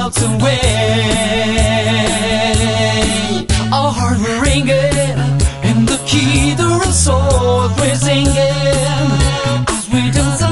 clouds away. Our hearts were ringing, and the key to our souls were singing as we danced.